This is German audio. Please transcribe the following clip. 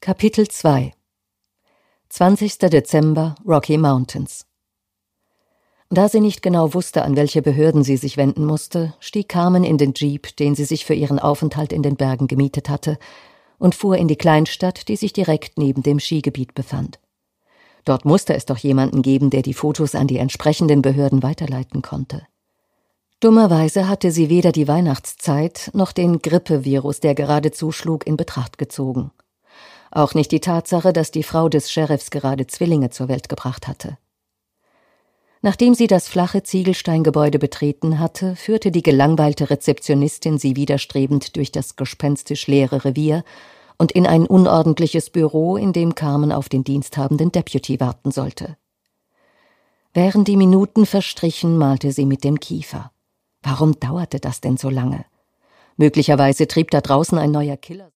Kapitel 2 20. Dezember, Rocky Mountains. Da sie nicht genau wusste, an welche Behörden sie sich wenden musste, stieg Carmen in den Jeep, den sie sich für ihren Aufenthalt in den Bergen gemietet hatte, und fuhr in die Kleinstadt, die sich direkt neben dem Skigebiet befand. Dort musste es doch jemanden geben, der die Fotos an die entsprechenden Behörden weiterleiten konnte. Dummerweise hatte sie weder die Weihnachtszeit noch den Grippevirus, der gerade zuschlug, in Betracht gezogen. Auch nicht die Tatsache, dass die Frau des Sheriffs gerade Zwillinge zur Welt gebracht hatte. Nachdem sie das flache Ziegelsteingebäude betreten hatte, führte die gelangweilte Rezeptionistin sie widerstrebend durch das gespenstisch leere Revier und in ein unordentliches Büro, in dem Carmen auf den diensthabenden Deputy warten sollte. Während die Minuten verstrichen, malte sie mit dem Kiefer. Warum dauerte das denn so lange? Möglicherweise trieb da draußen ein neuer Killer.